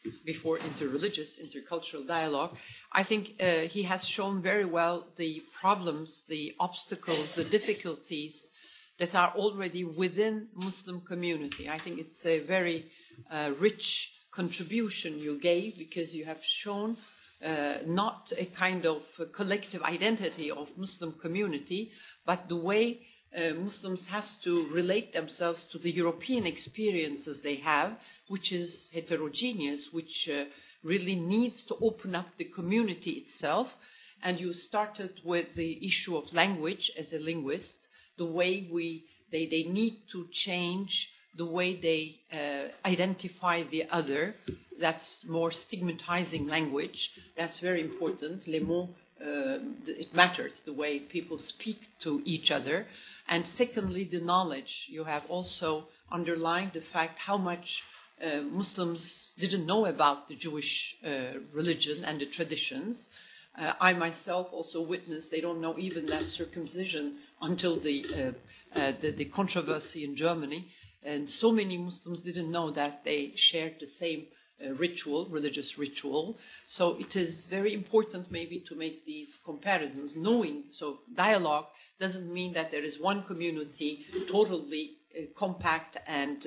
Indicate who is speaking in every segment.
Speaker 1: before interreligious, intercultural dialogue, I think he has shown very well the problems, the obstacles, the difficulties that are already within Muslim community. I think it's a very rich contribution you gave, because you have shown not a kind of collective identity of Muslim community, but the way Muslims has to relate themselves to the European experiences they have, which is heterogeneous, which really needs to open up the community itself. And you started with the issue of language as a linguist, the way they need to change the way they identify the other. That's more stigmatizing language. That's very important. Les mots, it matters, the way people speak to each other. And secondly, the knowledge. You have also underlined the fact how much Muslims didn't know about the Jewish religion and the traditions. I myself also witnessed, they don't know even that circumcision until the controversy in Germany. And so many Muslims didn't know that they shared the same ritual, religious ritual. So it is very important maybe to make these comparisons, knowing, so dialogue doesn't mean that there is one community totally compact and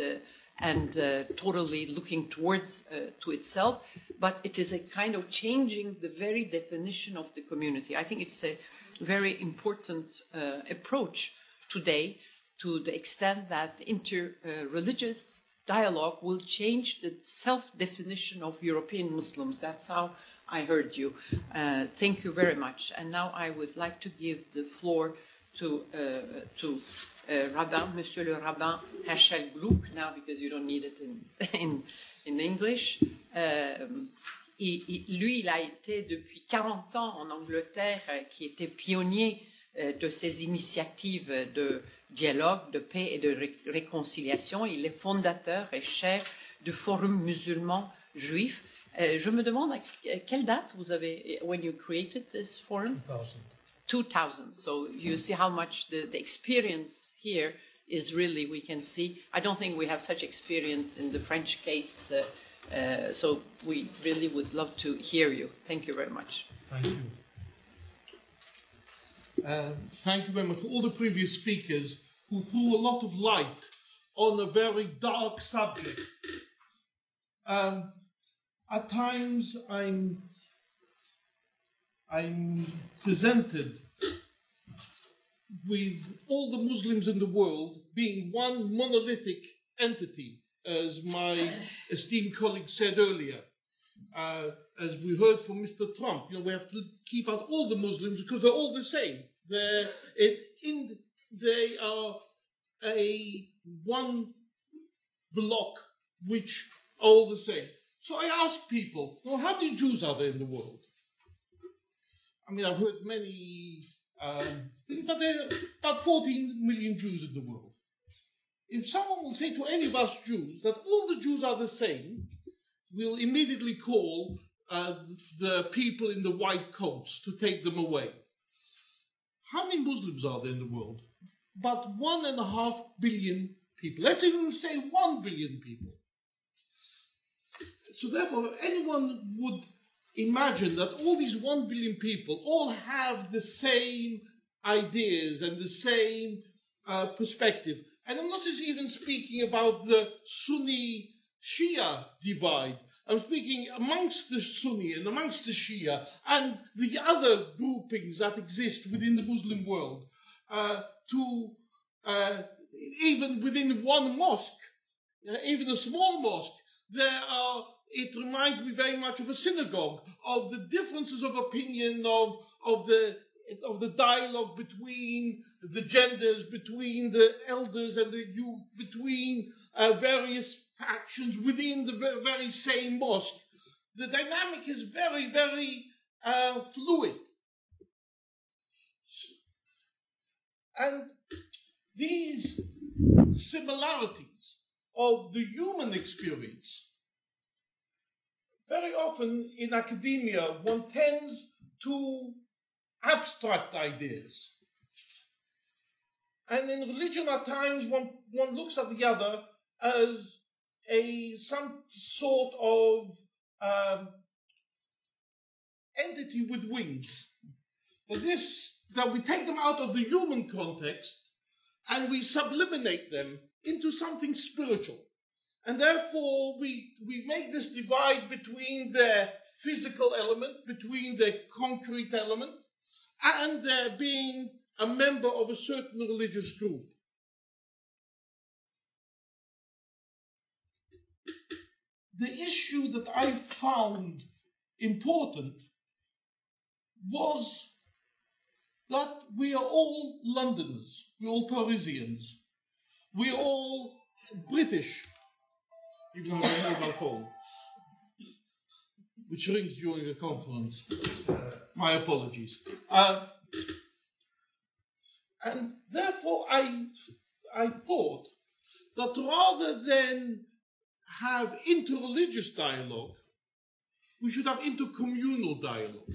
Speaker 1: totally looking towards to itself, but it is a kind of changing the very definition of the community. I think it's a very important approach today, to the extent that inter-religious dialogue will change the self-definition of European Muslims. That's how I heard you. Thank you very much. And now I would like to give the floor to Rabbin, Monsieur le Rabbin Herschel Gluck, now because you don't need it in English. Lui, il a été depuis 40 ans en Angleterre, qui était pionnier de ces initiatives de dialogue, de paix et de réconciliation. Il est fondateur et chef du Forum musulman juif. Je me demande à quelle date vous avez, when you created this forum? 2000. So you see how much the experience here is really, we can see. I don't think we have such experience in the French case, so we really would love to hear you. Thank you very much.
Speaker 2: Thank you. Thank you very much for all the previous speakers who threw a lot of light on a very dark subject. At times I'm presented with all the Muslims in the world being one monolithic entity, as my esteemed colleague said earlier. As we heard from Mr. Trump, we have to keep out all the Muslims because they're all the same. They are a one block which are all the same. So I ask people, well, how many Jews are there in the world? I mean, I've heard many things, but there are about 14 million Jews in the world. If someone will say to any of us Jews that all the Jews are the same, we'll immediately call the people in the white coats to take them away. How many Muslims are there in the world? About 1.5 billion people. Let's even say 1 billion people. So therefore, anyone would imagine that all these 1 billion people all have the same ideas and the same perspective. And I'm not just even speaking about the Sunni-Shia divide. I'm speaking amongst the Sunni and amongst the Shia and the other groupings that exist within the Muslim world. Even within one mosque, even a small mosque, it reminds me very much of a synagogue, of the differences of opinion, of the dialogue between the genders, between the elders and the youth, between various factions within the very same mosque. The dynamic is very, very fluid. And these similarities of the human experience, very often in academia, one tends to abstract ideas. And in religion, at times, one looks at the other as some sort of entity with wings. That we take them out of the human context and we subliminate them into something spiritual. And therefore, we make this divide between their physical element, between their concrete element, and their being a member of a certain religious group. The issue that I found important was that we are all Londoners, we're all Parisians, we're all British, even though I have a mobile phone, which rings during a conference. My apologies. And therefore, I thought that rather than have interreligious dialogue, we should have intercommunal dialogue.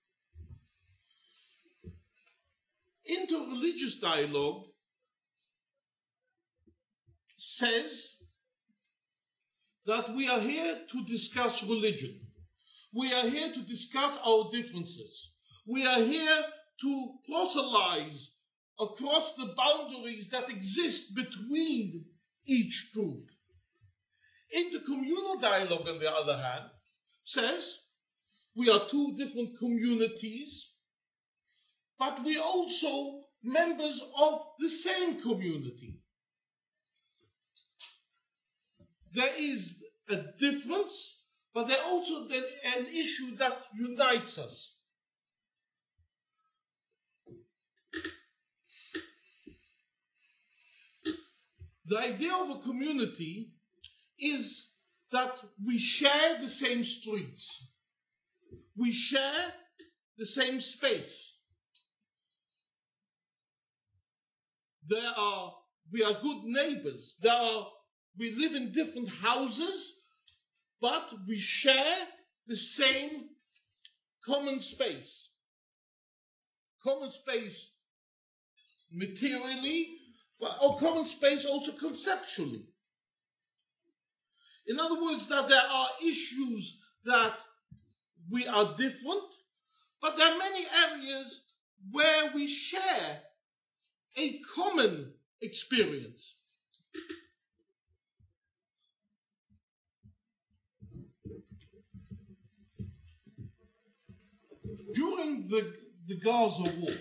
Speaker 2: Interreligious dialogue says that we are here to discuss religion. We are here to discuss our differences. We are here to proselytize across the boundaries that exist between each group. Intercommunal dialogue, on the other hand, says we are two different communities, but we are also members of the same community. There is a difference, but there's also an issue that unites us. The idea of a community is that we share the same streets. We share the same space. We are good neighbors. We live in different houses, but we share the same common space. Common space materially, or common space also conceptually. In other words, that there are issues that we are different, but there are many areas where we share a common experience. During the Gaza war,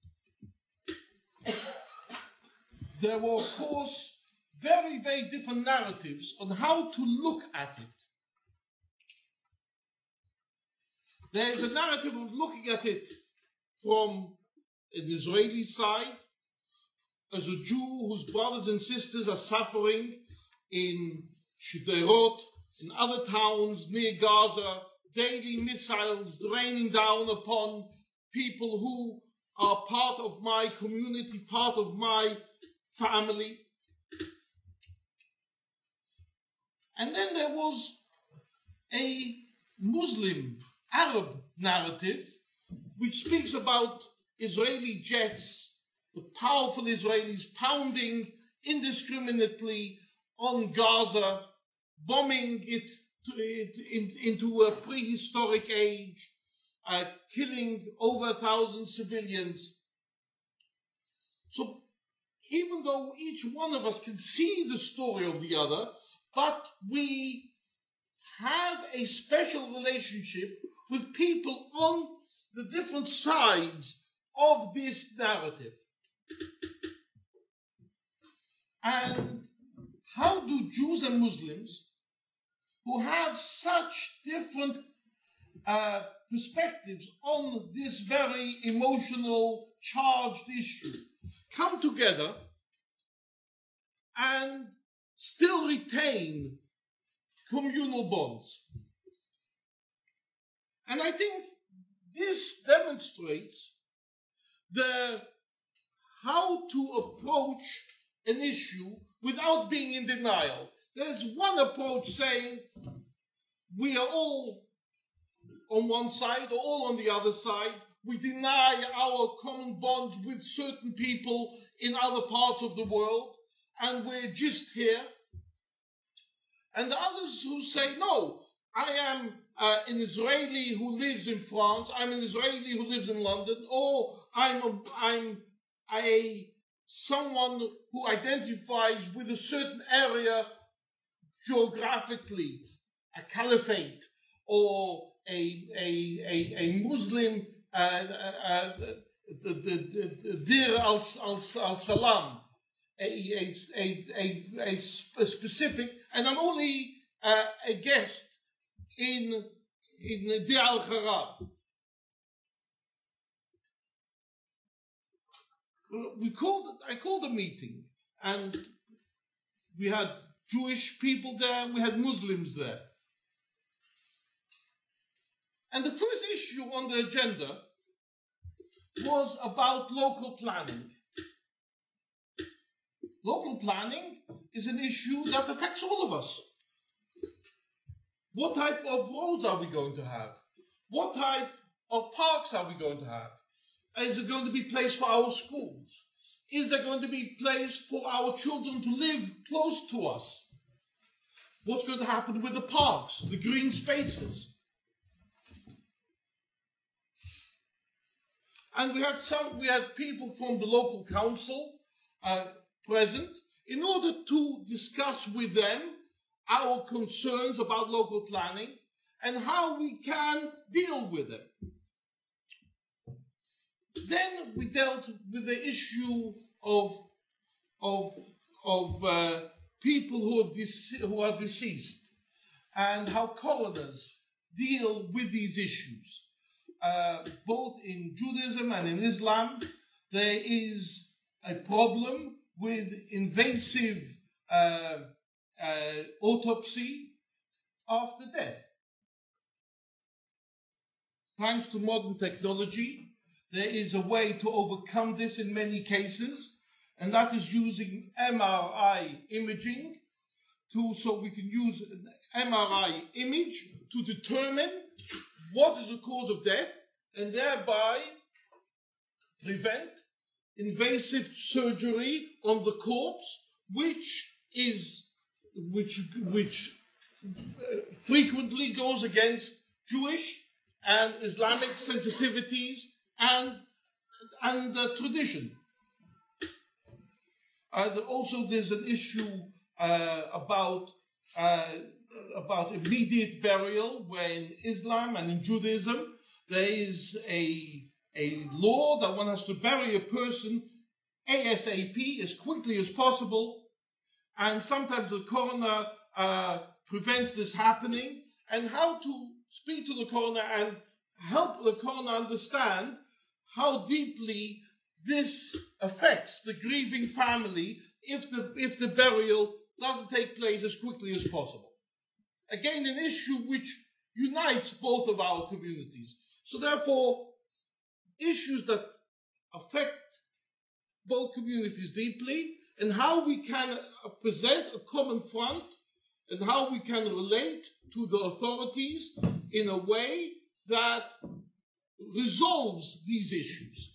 Speaker 2: there were, of course, very, very different narratives on how to look at it. There is a narrative of looking at it from an Israeli side, as a Jew whose brothers and sisters are suffering in Sderot, in other towns near Gaza, daily missiles raining down upon people who are part of my community, part of my family. And then there was a Muslim Arab narrative which speaks about Israeli jets, the powerful Israelis pounding indiscriminately on Gaza, bombing it into a prehistoric age, killing over 1,000 civilians. So even though each one of us can see the story of the other, but we have a special relationship with people on the different sides of this narrative. And how do Jews and Muslims, who have such different perspectives on this very emotional, charged issue, come together and still retain communal bonds? And I think this demonstrates how to approach an issue without being in denial. There's one approach saying we are all on one side or all on the other side. We deny our common bonds with certain people in other parts of the world, and we're just here. And the others who say, no, I am an Israeli who lives in France, I'm an Israeli who lives in London, or I'm someone who identifies with a certain area geographically, a caliphate, or a Muslim, the Dir al-Salam, a specific, and I'm only a guest in Dir al-Kharab. I called a meeting, and we had Jewish people there, and we had Muslims there. And the first issue on the agenda was about local planning. Local planning is an issue that affects all of us. What type of roads are we going to have? What type of parks are we going to have? Is there going to be place for our schools? Is there going to be place for our children to live close to us? What's going to happen with the parks, the green spaces? And we had people from the local council present in order to discuss with them our concerns about local planning and how we can deal with it. Then we dealt with the issue of people who are deceased and how coroners deal with these issues. Both in Judaism and in Islam, there is a problem with invasive autopsy after death. Thanks to modern technology, there is a way to overcome this in many cases, and that is using MRI imaging so we can use an MRI image to determine what is the cause of death and thereby prevent invasive surgery on the corpse, which frequently goes against Jewish and Islamic sensitivities and tradition. Also, there's an issue about immediate burial, where in Islam and in Judaism there is a law that one has to bury a person ASAP, as quickly as possible, and sometimes the coroner prevents this happening, and how to speak to the coroner and help the coroner understand how deeply this affects the grieving family if the burial doesn't take place as quickly as possible. Again, an issue which unites both of our communities. So therefore, issues that affect both communities deeply, and how we can present a common front, and how we can relate to the authorities in a way that resolves these issues.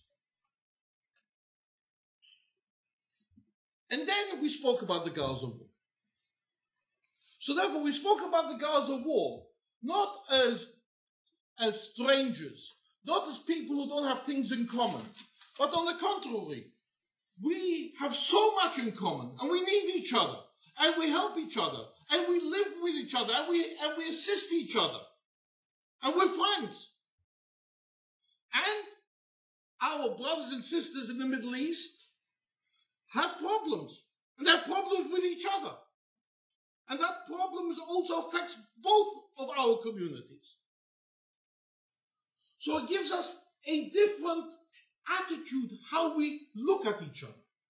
Speaker 2: And then we spoke about the Gaza war. So therefore, we spoke about the Gaza war not as strangers, not as people who don't have things in common, but on the contrary, we have so much in common, and we need each other, and we help each other, and we live with each other, and we assist each other, and we're friends. And our brothers and sisters in the Middle East have problems, and they have problems with each other. And that problem also affects both of our communities. So it gives us a different attitude, how we look at each other.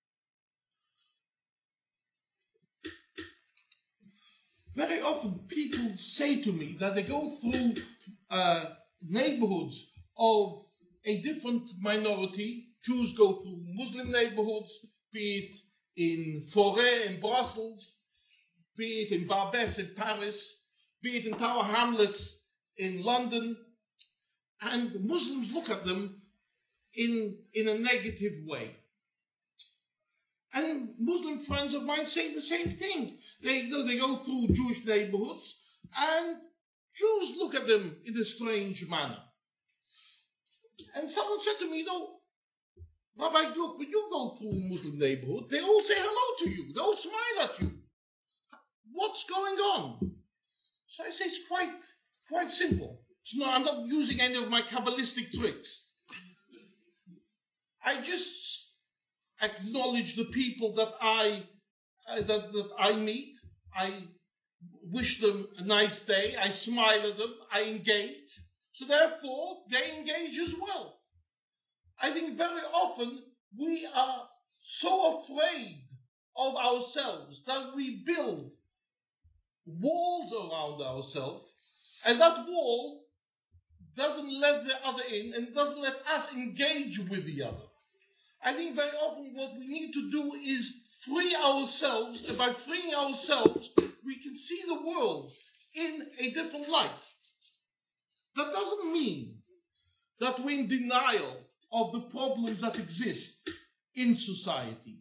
Speaker 2: Very often people say to me that they go through neighborhoods of a different minority. Jews go through Muslim neighborhoods, be it in Forêt in Brussels, be it in Barbès in Paris, be it in Tower Hamlets in London, and Muslims look at them in a negative way. And Muslim friends of mine say the same thing. They go through Jewish neighborhoods, and Jews look at them in a strange manner. And someone said to me, Rabbi Gluck, when you go through a Muslim neighborhood, they all say hello to you. They all smile at you. What's going on? So I say it's quite simple. I'm not using any of my Kabbalistic tricks. I just acknowledge the people that I meet. I wish them a nice day. I smile at them. I engage. So therefore, they engage as well. I think very often we are so afraid of ourselves that we build walls around ourselves, and that wall doesn't let the other in and doesn't let us engage with the other. I think very often what we need to do is free ourselves, and by freeing ourselves, we can see the world in a different light. That doesn't mean that we're in denial of the problems that exist in society.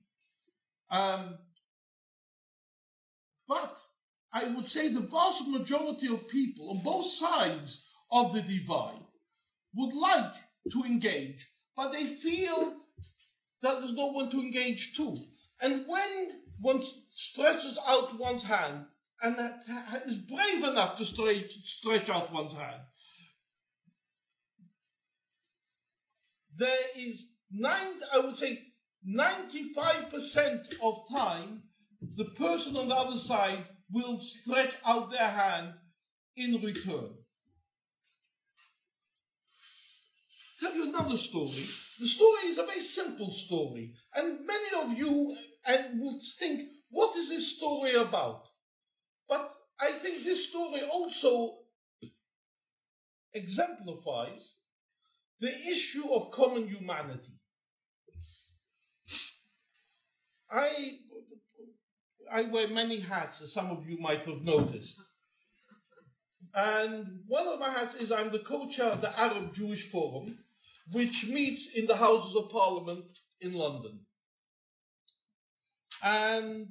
Speaker 2: But I would say the vast majority of people on both sides of the divide would like to engage, but they feel that there's no one to engage to. And when one stretches out one's hand and is brave enough to stretch out one's hand, there is 95% of time, the person on the other side will stretch out their hand in return. Tell you another story. The story is a very simple story, and many of you will think, what is this story about? But I think this story also exemplifies the issue of common humanity. I wear many hats, as some of you might have noticed. And one of my hats is I'm the co-chair of the Arab Jewish Forum, which meets in the Houses of Parliament in London. And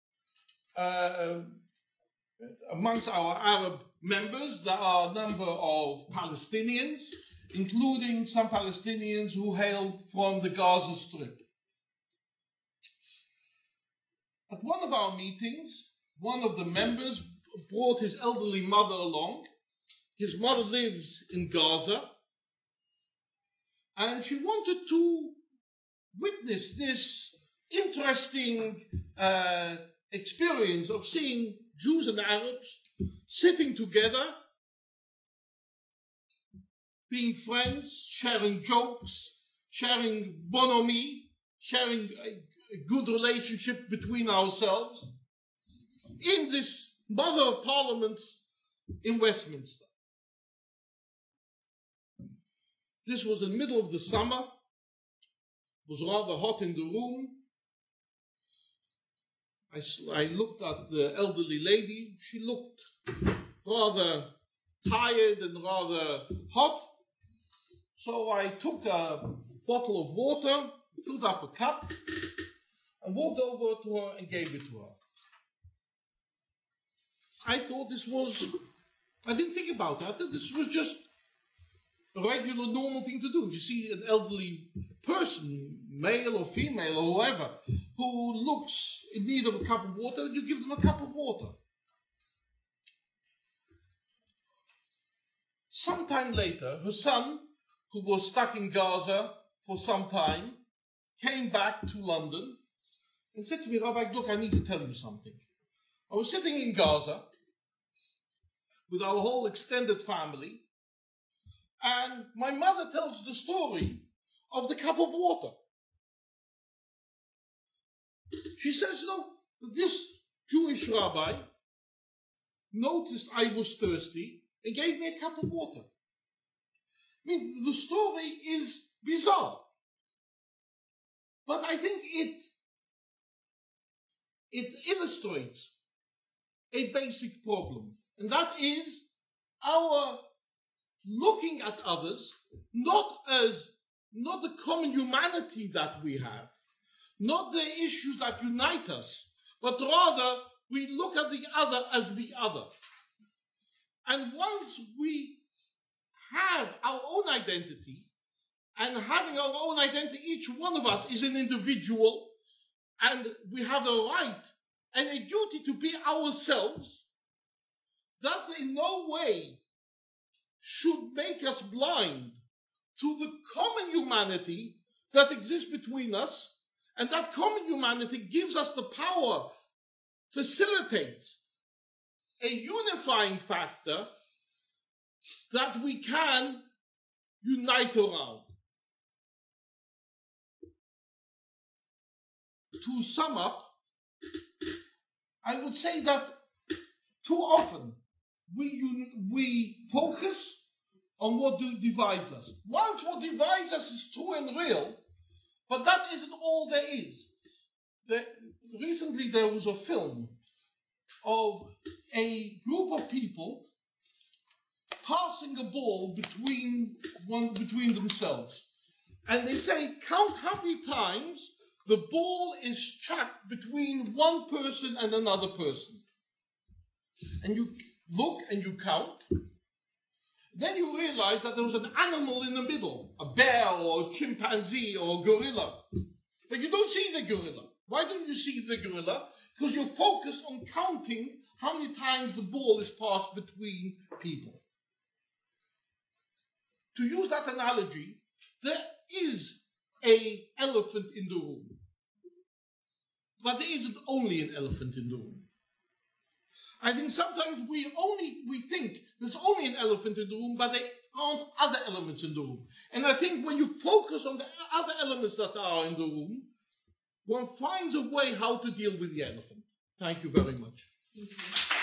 Speaker 2: amongst our Arab members, there are a number of Palestinians, including some Palestinians who hail from the Gaza Strip. At one of our meetings, one of the members brought his elderly mother along. His mother lives in Gaza, and she wanted to witness this interesting experience of seeing Jews and Arabs sitting together, being friends, sharing jokes, sharing bonhomie, sharing a good relationship between ourselves in this Mother of Parliament in Westminster. This was in the middle of the summer. It was rather hot in the room. I looked at the elderly lady. She looked rather tired and rather hot. So I took a bottle of water, filled up a cup, and walked over to her and gave it to her. I thought I didn't think about it. I thought this was just a regular, normal thing to do. If you see an elderly person, male or female or whoever, who looks in need of a cup of water, you give them a cup of water. Sometime later, her son, who was stuck in Gaza for some time, came back to London and said to me, Rabbi, look, I need to tell you something. I was sitting in Gaza with our whole extended family, and my mother tells the story of the cup of water. She says, this Jewish rabbi noticed I was thirsty and gave me a cup of water. I mean, the story is bizarre, but I think it illustrates a basic problem, and that is our looking at others not the common humanity that we have, not the issues that unite us, but rather we look at the other as the other. And once we have our own identity, and having our own identity, each one of us is an individual, and we have a right and a duty to be ourselves, that in no way should make us blind to the common humanity that exists between us, and that common humanity gives us the power, facilitates a unifying factor that we can unite around. To sum up, I would say that too often we focus on what divides us. Once what divides us is true and real, but that isn't all there is. Recently there was a film of a group of people passing a ball between themselves. And they say, count how many times the ball is chucked between one person and another person. And you look and you count. Then you realize that there was an animal in the middle, a bear or a chimpanzee or a gorilla. But you don't see the gorilla. Why don't you see the gorilla? Because you're focused on counting how many times the ball is passed between people. To use that analogy, there is an elephant in the room. But there isn't only an elephant in the room. I think sometimes we think there's only an elephant in the room, but there aren't other elements in the room. And I think when you focus on the other elements that are in the room, one finds a way how to deal with the elephant. Thank you very much.